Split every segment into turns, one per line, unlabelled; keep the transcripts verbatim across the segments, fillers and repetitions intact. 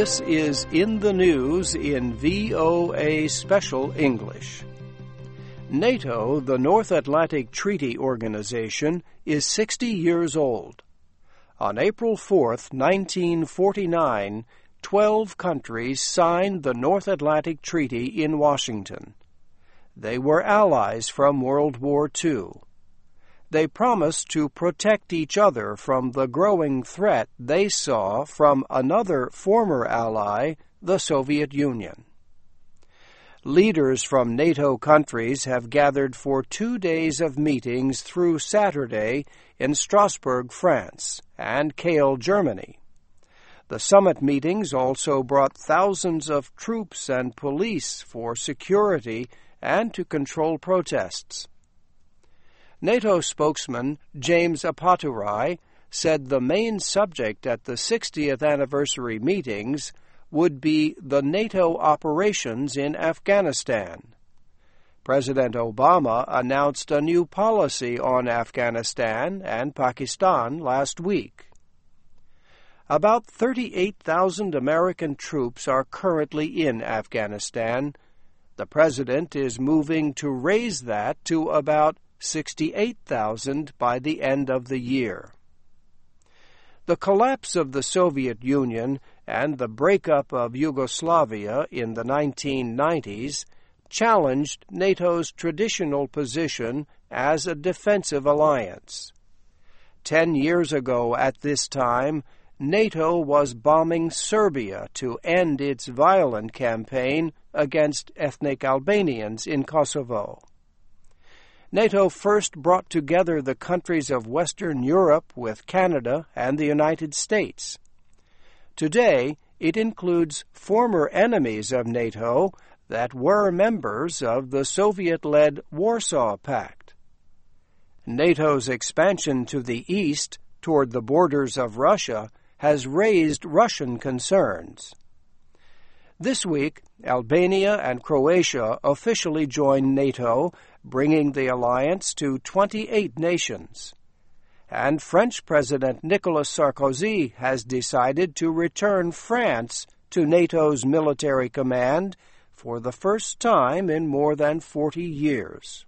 This is In the News in V O A Special English. NATO, the North Atlantic Treaty Organization, is sixty years old. On April fourth, nineteen forty-nine, twelve countries signed the North Atlantic Treaty in Washington. They were allies from World War Two. They promised to protect each other from the growing threat they saw from another former ally, the Soviet Union. Leaders from NATO countries have gathered for two days of meetings through Saturday in Strasbourg, France, and Kiel, Germany. The summit meetings also brought thousands of troops and police for security and to control protests. NATO spokesman James Apaturai said the main subject at the sixtieth anniversary meetings would be the NATO operations in Afghanistan. President Obama announced a new policy on Afghanistan and Pakistan last week. About thirty-eight thousand American troops are currently in Afghanistan. The president is moving to raise that to about sixty-eight thousand by the end of the year. The collapse of the Soviet Union and the breakup of Yugoslavia in the nineteen nineties challenged NATO's traditional position as a defensive alliance. Ten years ago at this time, NATO was bombing Serbia to end its violent campaign against ethnic Albanians in Kosovo. NATO first brought together the countries of Western Europe with Canada and the United States. Today, it includes former enemies of NATO that were members of the Soviet-led Warsaw Pact. NATO's expansion to the east, toward the borders of Russia, has raised Russian concerns. This week, Albania and Croatia officially joined NATO, bringing the alliance to twenty-eight nations. And French President Nicolas Sarkozy has decided to return France to NATO's military command for the first time in more than forty years.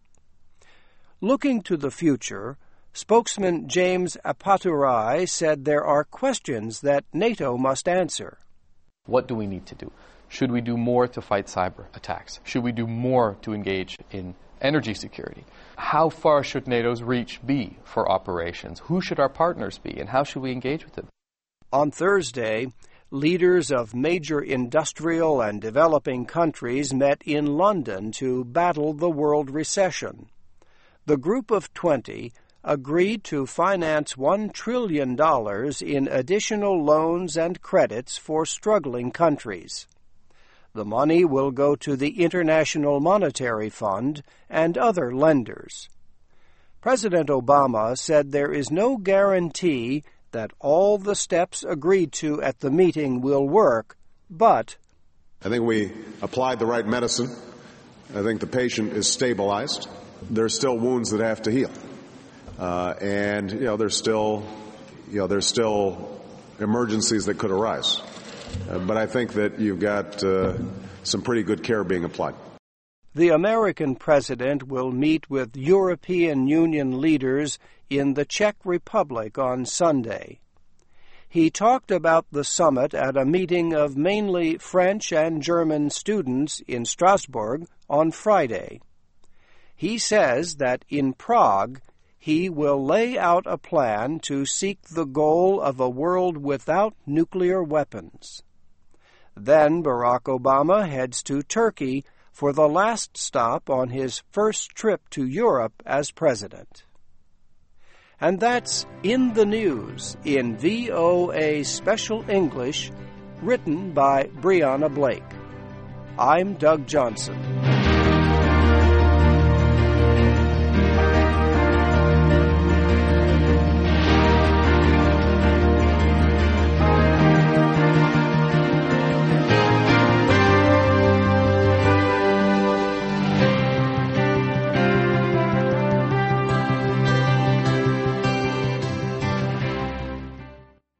Looking to the future, spokesman James Apaturai said there are questions that NATO must answer.
What do we need to do? Should we do more to fight cyber attacks? Should we do more to engage in energy security? How far should NATO's reach be for operations? Who should our partners be, and how should we engage with them?
On Thursday, leaders of major industrial and developing countries met in London to battle the world recession. The Group of twenty agreed to finance one trillion dollars in additional loans and credits for struggling countries. The money will go to the International Monetary Fund and other lenders. President Obama said there is no guarantee that all the steps agreed to at the meeting will work, but
I think we applied the right medicine. I think the patient is stabilized. There's still wounds that have to heal. Uh, and, you know, there's still, you know, there's still emergencies that could arise. Uh, but I think that you've got uh, some pretty good care being applied.
The American president will meet with European Union leaders in the Czech Republic on Sunday. He talked about the summit at a meeting of mainly French and German students in Strasbourg on Friday. He says that in Prague, he will lay out a plan to seek the goal of a world without nuclear weapons. Then Barack Obama heads to Turkey for the last stop on his first trip to Europe as president. And that's In the News in V O A Special English, written by Brianna Blake. I'm Doug Johnson.